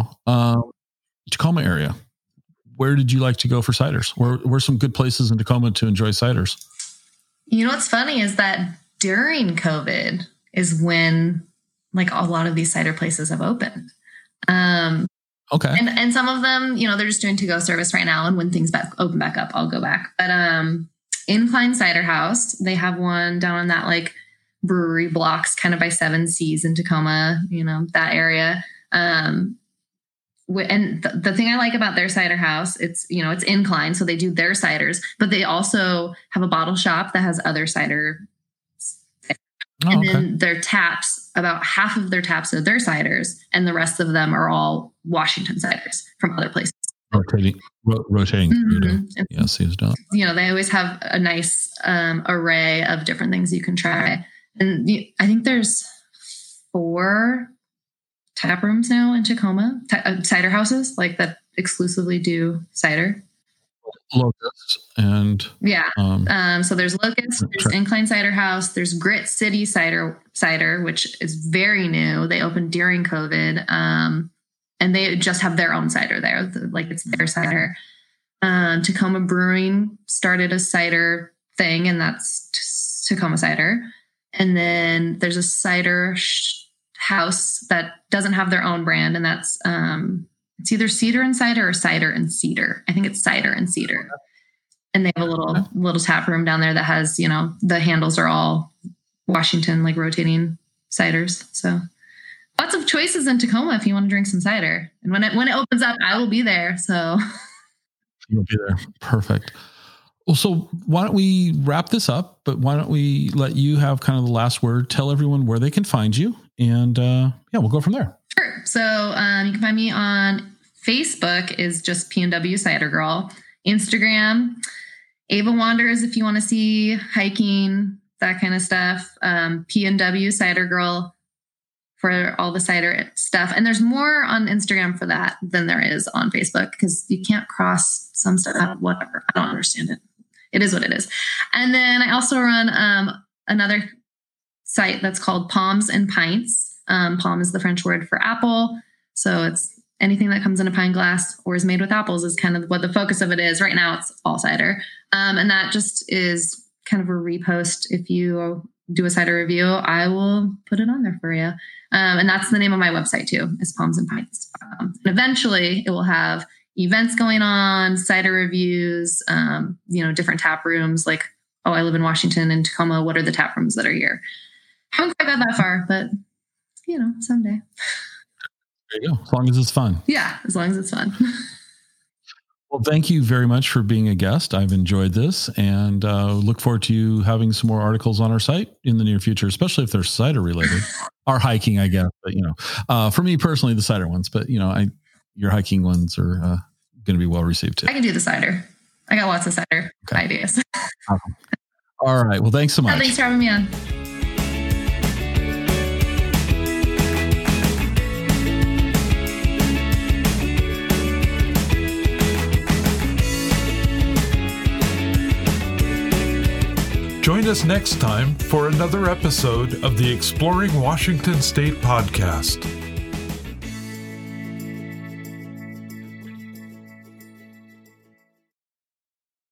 Tacoma area, where did you like to go for ciders? Where some good places in Tacoma to enjoy ciders? What's funny is that during COVID is when like a lot of these cider places have opened. Okay. And some of them, they're just doing to-go service right now. And when things open back up, I'll go back. But Incline Cider House, they have one down in that like brewery blocks kind of by 7 Seas in Tacoma, that area. And the thing I like about their cider house, it's Incline. So they do their ciders, but they also have a bottle shop that has other cider. And then their taps, about half of their taps are their ciders, and the rest of them are all Washington ciders from other places. Rotating. Mm-hmm. Yeah, seems done. They always have a nice array of different things you can try. And I think there's 4 tap rooms now in Tacoma, cider houses like that exclusively do cider. Locust and so there's Locust, there's Incline Cider House, there's Grit City Cider, which is very new. They opened during COVID, and they just have their own cider there, like it's their cider. Tacoma Brewing started a cider thing, and that's Tacoma Cider. And then there's a cider house that doesn't have their own brand, and that's It's either Cedar and Cider or Cider and Cedar. I think it's Cider and Cedar. And they have a little tap room down there that has, the handles are all Washington, like rotating ciders. So lots of choices in Tacoma if you want to drink some cider. And when it opens up, I will be there. So you'll be there. Perfect. Well, so why don't we wrap this up, but why don't we let you have kind of the last word, tell everyone where they can find you, and we'll go from there. Sure. So you can find me on Facebook is just P&W Cider Girl. Instagram, Ava Wanders if you want to see hiking, that kind of stuff. P&W Cider Girl for all the cider stuff. And there's more on Instagram for that than there is on Facebook because you can't cross some stuff. Whatever. I don't understand it. It is what it is. And then I also run another site that's called Palms and Pints. Palm is the French word for apple. So it's anything that comes in a pine glass or is made with apples is kind of what the focus of it is. Right now it's all cider. And that just is kind of a repost. If you do a cider review, I will put it on there for you. And that's the name of my website too, is Palms and Pints. And eventually it will have events going on, cider reviews, different tap rooms. Like, I live in Washington and Tacoma. What are the tap rooms that are here? Haven't quite got that far, but someday. There you go. As long as it's fun. Yeah, as long as it's fun. Well, thank you very much for being a guest. I've enjoyed this and look forward to you having some more articles on our site in the near future, especially if they're cider related or hiking, I guess. But, for me personally, the cider ones, but your hiking ones are going to be well received too. I can do the cider. I got lots of cider ideas. Awesome. All right. Well, thanks so much. Thanks for having me on. Join us next time for another episode of the Exploring Washington State podcast.